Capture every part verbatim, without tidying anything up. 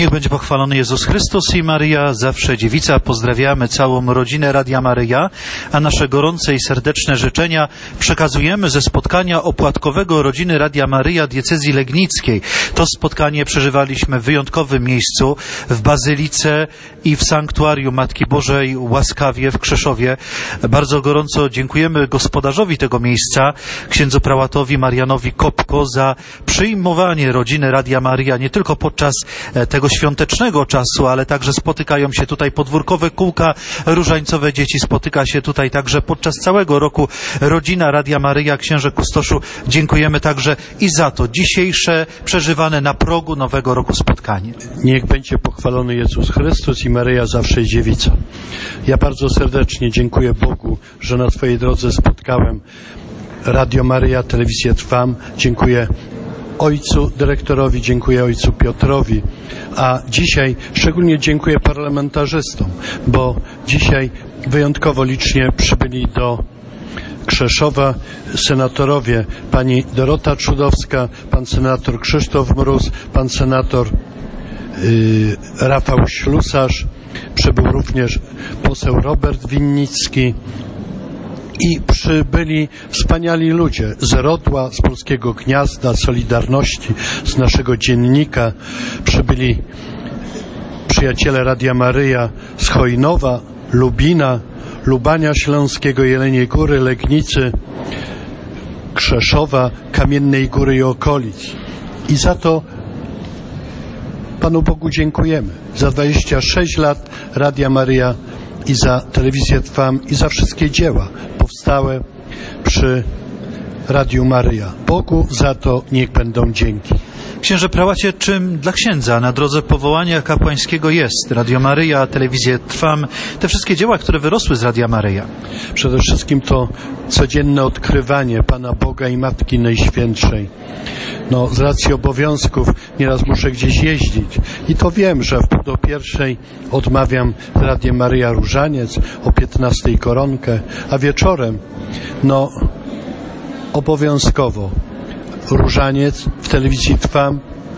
Niech będzie pochwalony Jezus Chrystus i Maryja, zawsze dziewica. Pozdrawiamy całą rodzinę Radia Maryja, a nasze gorące i serdeczne życzenia przekazujemy ze spotkania opłatkowego rodziny Radia Maryja diecezji legnickiej. To spotkanie przeżywaliśmy w wyjątkowym miejscu, w Bazylice i w Sanktuarium Matki Bożej Łaskawie w Krzeszowie. Bardzo gorąco dziękujemy gospodarzowi tego miejsca, księdzu prałatowi Marianowi Kopko, za przyjmowanie rodziny Radia Maryja nie tylko podczas tego świątecznego czasu, ale także spotykają się tutaj podwórkowe kółka różańcowe dzieci, spotyka się tutaj także podczas całego roku rodzina Radia Maryja. Księże kustoszu, dziękujemy także i za to dzisiejsze przeżywane na progu nowego roku spotkanie. Niech będzie pochwalony Jezus Chrystus i Maryja zawsze dziewica. Ja bardzo serdecznie dziękuję Bogu, że na swojej drodze spotkałem Radio Maryja, Telewizję Trwam. Dziękuję ojcu dyrektorowi, dziękuję ojcu Piotrowi, a dzisiaj szczególnie dziękuję parlamentarzystom, bo dzisiaj wyjątkowo licznie przybyli do Krzeszowa senatorowie, pani Dorota Czudowska, pan senator Krzysztof Mróz, pan senator yy, Rafał Ślusarz, przybył również poseł Robert Winnicki. I przybyli wspaniali ludzie z Rodła, z Polskiego Gniazda, Solidarności, z naszego dziennika. Przybyli przyjaciele Radia Maryja z Chojnowa, Lubina, Lubania Śląskiego, Jeleniej Góry, Legnicy, Krzeszowa, Kamiennej Góry i okolic. I za to Panu Bogu dziękujemy. Za dwadzieścia sześć lat Radia Maryja i za Telewizję Trwam i za wszystkie dzieła powstałe przy Radiu Maryja. Bogu za to niech będą dzięki. Księże prałacie, czym dla księdza na drodze powołania kapłańskiego jest Radio Maryja, Telewizję Trwam, te wszystkie dzieła, które wyrosły z Radia Maryja? Przede wszystkim to codzienne odkrywanie Pana Boga i Matki Najświętszej. No, z racji obowiązków nieraz muszę gdzieś jeździć i to wiem, że w pół do pierwszej odmawiam z Radiem Maryja Różaniec, o piętnastej koronkę, a wieczorem, no, obowiązkowo Różaniec w Telewizji Trwam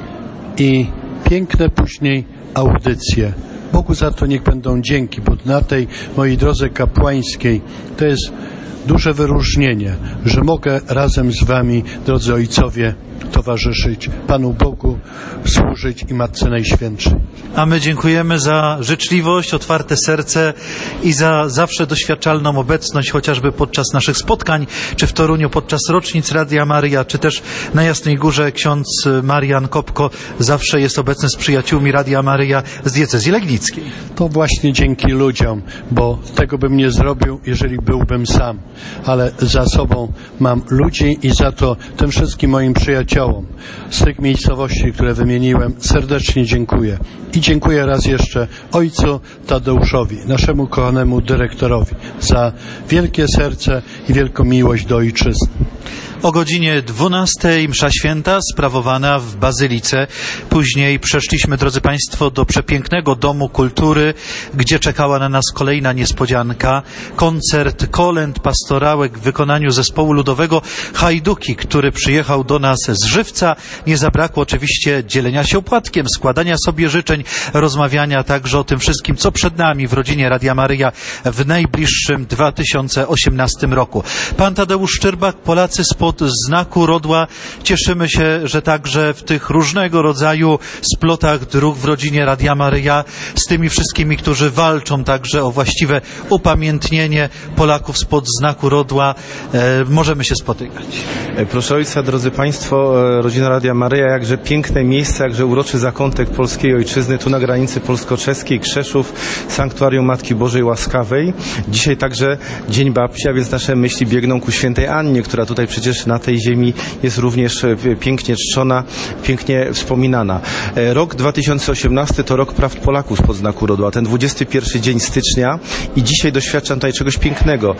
i piękne później audycje. Bogu za to niech będą dzięki, bo na tej mojej drodze kapłańskiej to jest duże wyróżnienie, że mogę razem z wami, drodzy ojcowie, towarzyszyć Panu Bogu, służyć i Matce Najświętszej. A my dziękujemy za życzliwość, otwarte serce i za zawsze doświadczalną obecność, chociażby podczas naszych spotkań, czy w Toruniu podczas rocznic Radia Maryja, czy też na Jasnej Górze ksiądz Marian Kopko zawsze jest obecny z przyjaciółmi Radia Maryja z diecezji legnickiej. To właśnie dzięki ludziom, bo tego bym nie zrobił, jeżeli byłbym sam, ale za sobą mam ludzi i za to tym wszystkim moim przyjaciołom z tych miejscowości, które wymieniłem, serdecznie dziękuję. I dziękuję raz jeszcze ojcu Tadeuszowi, naszemu kochanemu dyrektorowi, za wielkie serce i wielką miłość do ojczyzny. O godzinie dwunastej msza święta sprawowana w Bazylice. Później przeszliśmy, drodzy Państwo, do przepięknego Domu Kultury, gdzie czekała na nas kolejna niespodzianka. Koncert kolęd pastorałek w wykonaniu zespołu ludowego Hajduki, który przyjechał do nas z Żywca. Nie zabrakło oczywiście dzielenia się opłatkiem, składania sobie życzeń, rozmawiania także o tym wszystkim, co przed nami w rodzinie Radia Maryja w najbliższym dwa tysiące osiemnastym roku. Pan Tadeusz Szczerbak, Polacy spod znaku Rodła. Cieszymy się, że także w tych różnego rodzaju splotach dróg w rodzinie Radia Maryja z tymi wszystkimi, którzy walczą także o właściwe upamiętnienie Polaków spod znaku Rodła, e, możemy się spotykać. Proszę Ojca, drodzy Państwo, rodzina Radia Maryja, jakże piękne miejsce, jakże uroczy zakątek polskiej ojczyzny, tu na granicy polsko-czeskiej, Krzeszów, Sanktuarium Matki Bożej Łaskawej. Dzisiaj także Dzień Babci, a więc nasze myśli biegną ku świętej Annie, która tutaj przecież na tej ziemi jest również pięknie czczona, pięknie wspominana. Rok dwa tysiące osiemnasty to rok praw Polaków spod znaku Rodła, ten dwudziesty pierwszy dzień stycznia i dzisiaj doświadczam tutaj czegoś pięknego.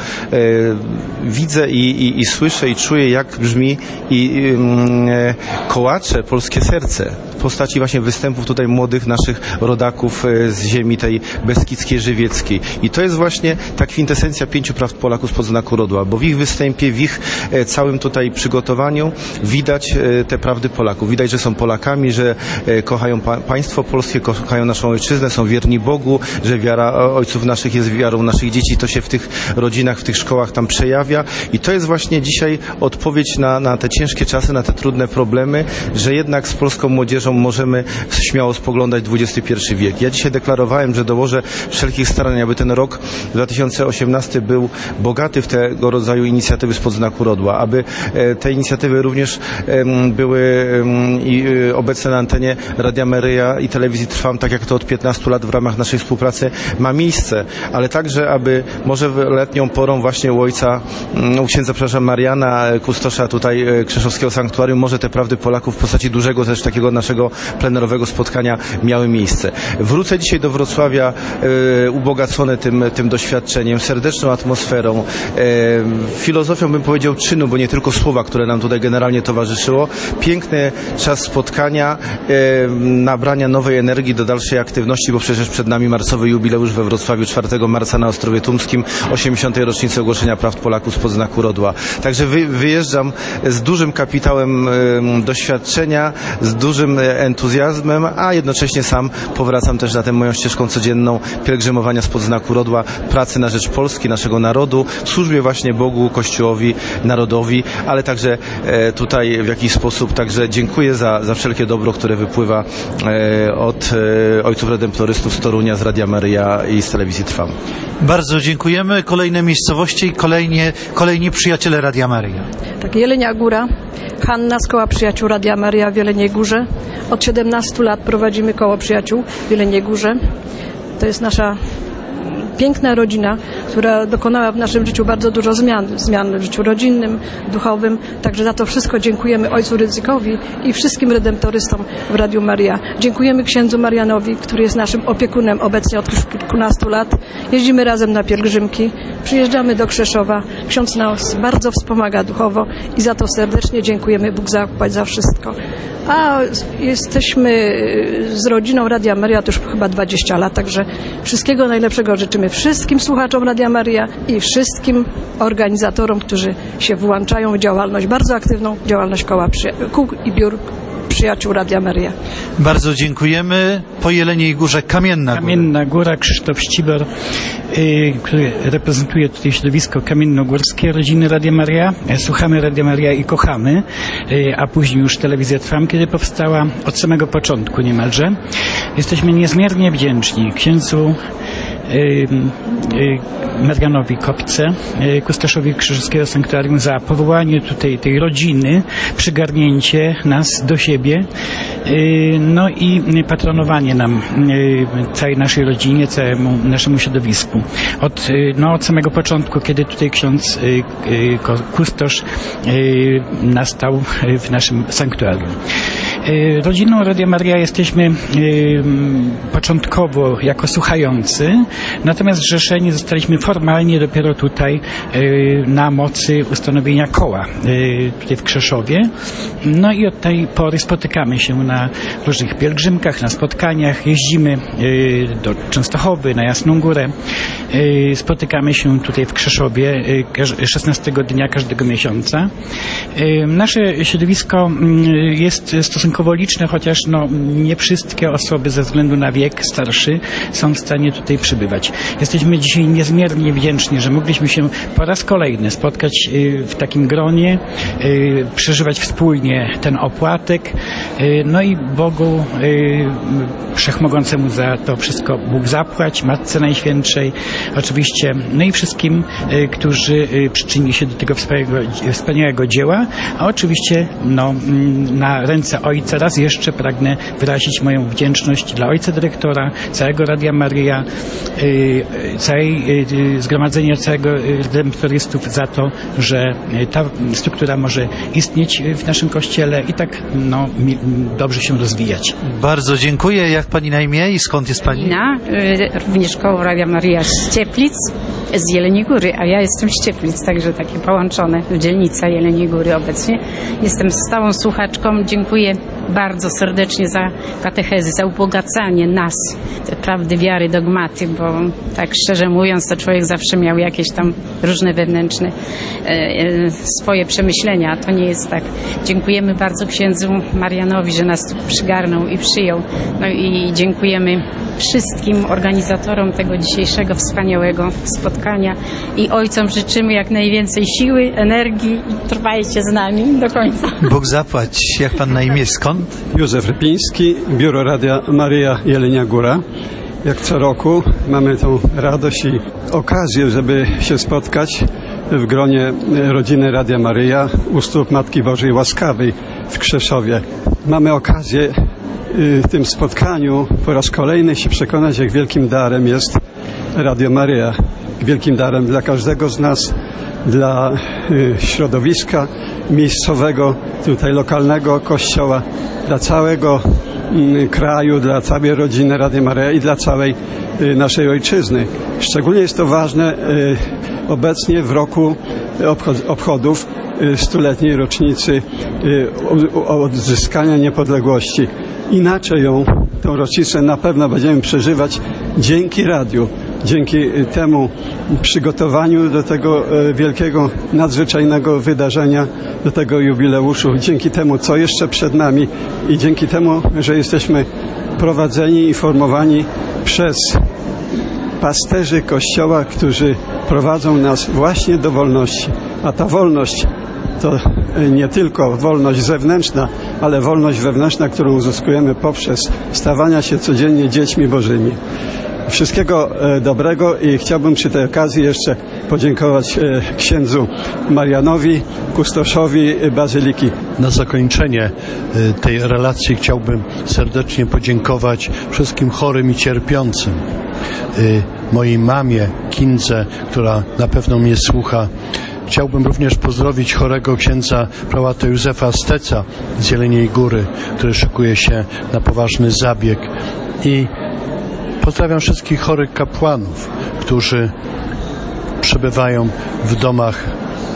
Widzę i, i, i słyszę i czuję, jak brzmi i e, kołacze polskie serce w postaci właśnie występów tutaj młodych naszych rodaków z ziemi tej beskidzkiej, żywieckiej. I to jest właśnie ta kwintesencja pięciu praw Polaków spod znaku Rodła, bo w ich występie, w ich całym tutaj przygotowaniu widać te prawdy Polaków. Widać, że są Polakami, że kochają pa państwo polskie, kochają naszą ojczyznę, są wierni Bogu, że wiara ojców naszych jest wiarą naszych dzieci. To się w tych rodzinach, w tych szkołach tam przejawia i to jest właśnie dzisiaj odpowiedź na, na te ciężkie czasy, na te trudne problemy, że jednak z polską młodzieżą możemy śmiało spoglądać dwudziesty pierwszy wiek. Ja dzisiaj deklarowałem, że dołożę wszelkich starań, aby ten rok dwa tysiące osiemnasty był bogaty w tego rodzaju inicjatywy spod znaku Rodła, aby te inicjatywy również były obecne na antenie Radia Maryja i Telewizji Trwam, tak jak to od piętnastu lat w ramach naszej współpracy ma miejsce, ale także, aby może letnią porą właśnie u ojca, u księdza, przepraszam, Mariana, kustosza tutaj Krzeszowskiego Sanktuarium, może te prawdy Polaków w postaci dużego też takiego naszego plenerowego spotkania miały miejsce. Wrócę dzisiaj do Wrocławia e, ubogacony tym, tym doświadczeniem, serdeczną atmosferą, e, filozofią, bym powiedział, czynu, bo nie tylko słowa, które nam tutaj generalnie towarzyszyło. Piękny czas spotkania, e, nabrania nowej energii do dalszej aktywności, bo przecież przed nami marcowy jubileusz we Wrocławiu czwartego marca na Ostrowie Tumskim, osiemdziesiątej rocznicy ogłoszenia praw Polaków spod znaku Rodła. Także wy, wyjeżdżam z dużym kapitałem e, doświadczenia, z dużym entuzjazmem, a jednocześnie sam powracam też na tę moją ścieżką codzienną pielgrzymowania spod znaku Rodła, pracy na rzecz Polski, naszego narodu, w służbie właśnie Bogu, Kościołowi, narodowi, ale także e, tutaj w jakiś sposób także dziękuję za, za wszelkie dobro, które wypływa e, od e, ojców redemptorystów z Torunia, z Radia Maryja i z Telewizji Trwam. Bardzo dziękujemy. Kolejne miejscowości i kolejnie, kolejni przyjaciele Radia Maryja. Tak, Jelenia Góra, Hanna z Koła Przyjaciół Radia Maryja w Jeleniej Górze. Od siedemnastu lat prowadzimy Koło Przyjaciół w Jeleniej Górze. To jest nasza piękna rodzina, która dokonała w naszym życiu bardzo dużo zmian. Zmian w życiu rodzinnym, duchowym. Także za to wszystko dziękujemy ojcu Rydzykowi i wszystkim redemptorystom w Radiu Maryja. Dziękujemy księdzu Marianowi, który jest naszym opiekunem obecnie od kilkunastu lat. Jeździmy razem na pielgrzymki, przyjeżdżamy do Krzeszowa. Ksiądz nas bardzo wspomaga duchowo i za to serdecznie dziękujemy. Bóg zapłać za wszystko. A jesteśmy z rodziną Radia Maryja to już chyba dwadzieścia lat, także wszystkiego najlepszego życzymy wszystkim słuchaczom Radia Maryja i wszystkim organizatorom, którzy się włączają w działalność, bardzo aktywną działalność koła kół i biur Przyjaciół Radia Maryja. Bardzo dziękujemy. Po Jeleniej Górze Kamienna Góra. Kamienna Góra, Krzysztof Ścibor, yy, który reprezentuje tutaj środowisko kamiennogórskie rodziny Radia Maryja. Słuchamy Radia Maryja i kochamy, yy, a później już Telewizja Trwam, kiedy powstała od samego początku niemalże. Jesteśmy niezmiernie wdzięczni księdzu Marianowi Kopce, kustoszowi Krzeszowskiego Sanktuarium, za powołanie tutaj tej rodziny, przygarnięcie nas do siebie, no i patronowanie nam, całej naszej rodzinie, całemu naszemu środowisku. Od, no, od samego początku, kiedy tutaj ksiądz kustosz nastał w naszym sanktuarium. Rodziną Radia Maryja jesteśmy początkowo jako słuchający, natomiast zrzeszeni zostaliśmy formalnie dopiero tutaj na mocy ustanowienia koła tutaj w Krzeszowie. No i od tej pory spotykamy się na różnych pielgrzymkach, na spotkaniach, jeździmy do Częstochowy, na Jasną Górę, spotykamy się tutaj w Krzeszowie szesnastego dnia każdego miesiąca. Nasze środowisko jest stosunkowo liczne, chociaż no, nie wszystkie osoby ze względu na wiek starszy są w stanie tutaj przybywać. Jesteśmy dzisiaj niezmiernie wdzięczni, że mogliśmy się po raz kolejny spotkać w takim gronie, przeżywać wspólnie ten opłatek, no i Bogu Wszechmogącemu za to wszystko Bóg zapłać, Matce Najświętszej oczywiście, no i wszystkim, którzy przyczynili się do tego wspaniałego, wspaniałego dzieła, a oczywiście no, na ręce Ojca raz jeszcze pragnę wyrazić moją wdzięczność dla Ojca Dyrektora, całego Radia Maryja, całej zgromadzenia całego redemptorystów za to, że ta struktura może istnieć w naszym Kościele i tak no, dobrze się rozwijać. Bardzo dziękuję. Jak pani na imię i skąd jest pani? Nina, również koło Radia Maryja z Cieplic, z Jeleniej Góry, a ja jestem z Cieplic, także takie połączone dzielnica Jeleniej Góry obecnie. Jestem stałą słuchaczką. Dziękuję bardzo serdecznie za katechezy, za ubogacanie nas, te prawdy wiary, dogmaty, bo tak szczerze mówiąc, to człowiek zawsze miał jakieś tam różne wewnętrzne e, e, swoje przemyślenia, a to nie jest tak. Dziękujemy bardzo księdzu Marianowi, że nas tu przygarnął i przyjął. No i dziękujemy wszystkim organizatorom tego dzisiejszego wspaniałego spotkania i ojcom życzymy jak najwięcej siły, energii i trwajcie z nami do końca. Bóg zapłać. Jak pan na imię, skąd? Józef Rypiński, Biuro Radia Maryja Jelenia Góra. Jak co roku mamy tą radość i okazję, żeby się spotkać w gronie rodziny Radia Maryja u stóp Matki Bożej Łaskawej w Krzeszowie. Mamy okazję w tym spotkaniu po raz kolejny się przekonać, jak wielkim darem jest Radio Maryja. Wielkim darem dla każdego z nas, dla środowiska miejscowego, tutaj lokalnego kościoła, dla całego kraju, dla całej rodziny Radia Maryja i dla całej naszej ojczyzny. Szczególnie jest to ważne obecnie w roku obchodów stuletniej rocznicy odzyskania niepodległości. Inaczej ją, tą rocznicę na pewno będziemy przeżywać dzięki radiu, dzięki temu przygotowaniu do tego wielkiego, nadzwyczajnego wydarzenia, do tego jubileuszu, dzięki temu, co jeszcze przed nami i dzięki temu, że jesteśmy prowadzeni i formowani przez pasterzy Kościoła, którzy prowadzą nas właśnie do wolności. A ta wolność to nie tylko wolność zewnętrzna, ale wolność wewnętrzna, którą uzyskujemy poprzez stawania się codziennie dziećmi Bożymi. Wszystkiego dobrego i chciałbym przy tej okazji jeszcze podziękować księdzu Marianowi, kustoszowi Bazyliki. Na zakończenie tej relacji chciałbym serdecznie podziękować wszystkim chorym i cierpiącym. Mojej mamie, Kindze, która na pewno mnie słucha. Chciałbym również pozdrowić chorego księdza prałata Józefa Steca z Jeleniej Góry, który szykuje się na poważny zabieg. I pozdrawiam wszystkich chorych kapłanów, którzy przebywają w domach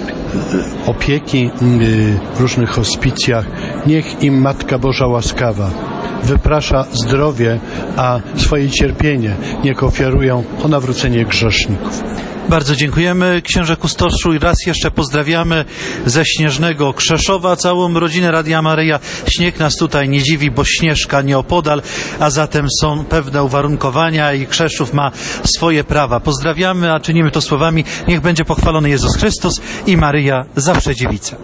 opieki, w różnych hospicjach. Niech im Matka Boża łaskawa wyprasza zdrowie, a swoje cierpienie niech ofiarują o nawrócenie grzeszników. Bardzo dziękujemy, księże kustoszu, i raz jeszcze pozdrawiamy ze śnieżnego Krzeszowa całą rodzinę Radia Maryja. Śnieg nas tutaj nie dziwi, bo Śnieżka nieopodal, a zatem są pewne uwarunkowania i Krzeszów ma swoje prawa. Pozdrawiamy, a czynimy to słowami: niech będzie pochwalony Jezus Chrystus i Maryja zawsze dziewica.